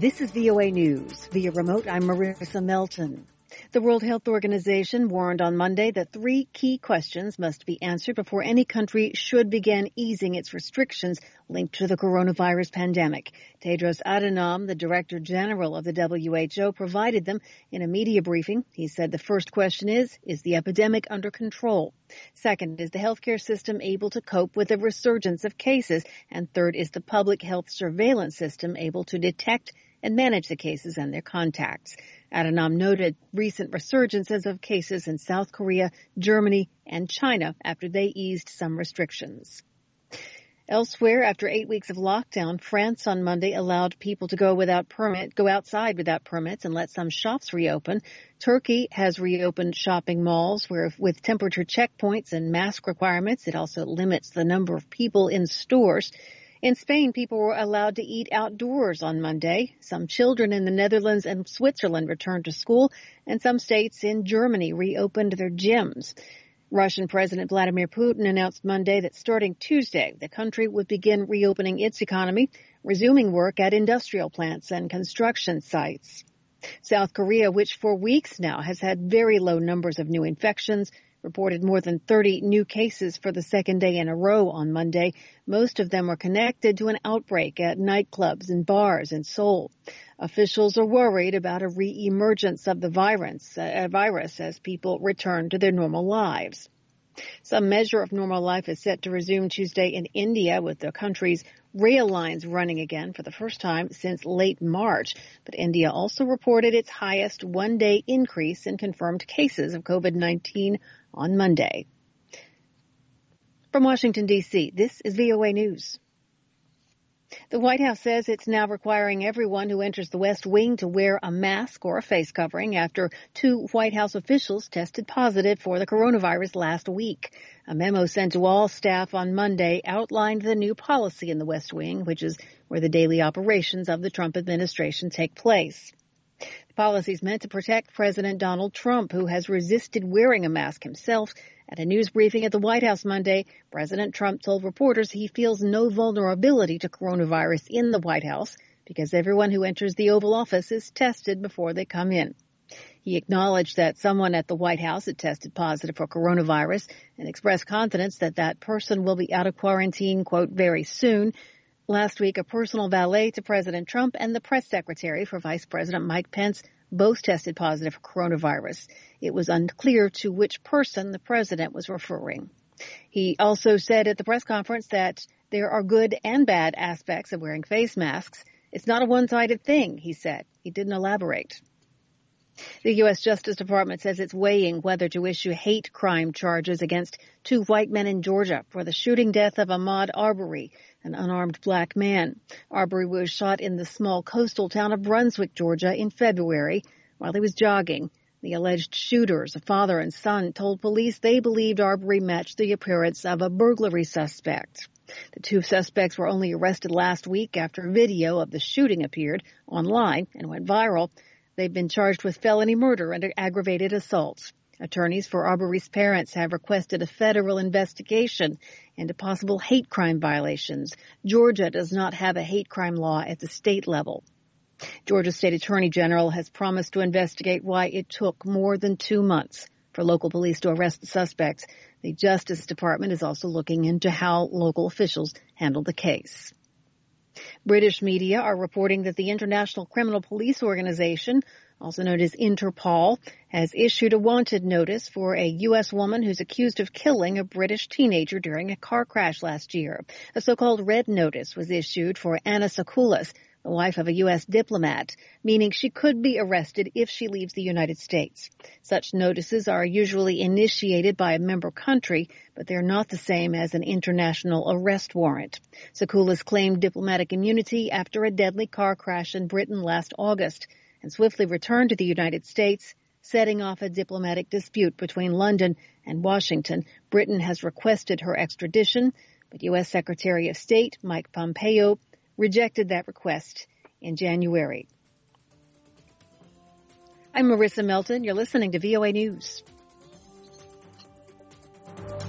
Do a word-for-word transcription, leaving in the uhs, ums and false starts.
This is V O A News. Via remote, I'm Marissa Melton. The World Health Organization warned on Monday that three key questions must be answered before any country should begin easing its restrictions linked to the coronavirus pandemic. Tedros Adhanom, the Director General of the W H O, provided them in a media briefing. He said the first question is, is the epidemic under control? Second, is the healthcare system able to cope with a resurgence of cases? And third, is the public health surveillance system able to detect and manage the cases and their contacts? Adhanom noted recent resurgences of cases in South Korea, Germany, and China after they eased some restrictions. Elsewhere, after eight weeks of lockdown, France on Monday allowed people to go without permit, go outside without permits and let some shops reopen. Turkey has reopened shopping malls where with temperature checkpoints and mask requirements. It also limits the number of people in stores. In Spain, people were allowed to eat outdoors on Monday. Some children in the Netherlands and Switzerland returned to school, and some states in Germany reopened their gyms. Russian President Vladimir Putin announced Monday that starting Tuesday, the country would begin reopening its economy, resuming work at industrial plants and construction sites. South Korea, which for weeks now has had very low numbers of new infections, reported more than thirty new cases for the second day in a row on Monday. Most of them were connected to an outbreak at nightclubs and bars in Seoul. Officials are worried about a re-emergence of the virus, uh, virus as people return to their normal lives. Some measure of normal life is set to resume Tuesday in India, with the country's rail lines running again for the first time since late March. But India also reported its highest one-day increase in confirmed cases of COVID nineteen on Monday. From Washington, D C, this is V O A News. The White House says it's now requiring everyone who enters the West Wing to wear a mask or a face covering after two White House officials tested positive for the coronavirus last week. A memo sent to all staff on Monday outlined the new policy in the West Wing, which is where the daily operations of the Trump administration take place. The policy is meant to protect President Donald Trump, who has resisted wearing a mask himself. At a news briefing at the White House Monday, President Trump told reporters he feels no vulnerability to coronavirus in the White House because everyone who enters the Oval Office is tested before they come in. He acknowledged that someone at the White House had tested positive for coronavirus and expressed confidence that that person will be out of quarantine, quote, very soon. Last week, a personal valet to President Trump and the press secretary for Vice President Mike Pence both tested positive for coronavirus. It was unclear to which person the president was referring. He also said at the press conference that there are good and bad aspects of wearing face masks. It's not a one-sided thing, he said. He didn't elaborate. The U S Justice Department says it's weighing whether to issue hate crime charges against two white men in Georgia for the shooting death of Ahmaud Arbery, an unarmed black man. Arbery was shot in the small coastal town of Brunswick, Georgia, in February while he was jogging. The alleged shooters, a father and son, told police they believed Arbery matched the appearance of a burglary suspect. The two suspects were only arrested last week after video of the shooting appeared online and went viral. They've been charged with felony murder and aggravated assault. Attorneys for Arbery's parents have requested a federal investigation into possible hate crime violations. Georgia does not have a hate crime law at the state level. Georgia State Attorney General has promised to investigate why it took more than two months for local police to arrest the suspects. The Justice Department is also looking into how local officials handled the case. British media are reporting that the International Criminal Police Organization, also known as Interpol, has issued a wanted notice for a U S woman who's accused of killing a British teenager during a car crash last year. A so-called red notice was issued for Anna Sakoulas, the wife of a U S diplomat, meaning she could be arrested if she leaves the United States. Such notices are usually initiated by a member country, but they're not the same as an international arrest warrant. Sakoulas claimed diplomatic immunity after a deadly car crash in Britain last August and swiftly returned to the United States, setting off a diplomatic dispute between London and Washington. Britain has requested her extradition, but U S Secretary of State Mike Pompeo rejected that request in January. I'm Marissa Melton. You're listening to V O A News.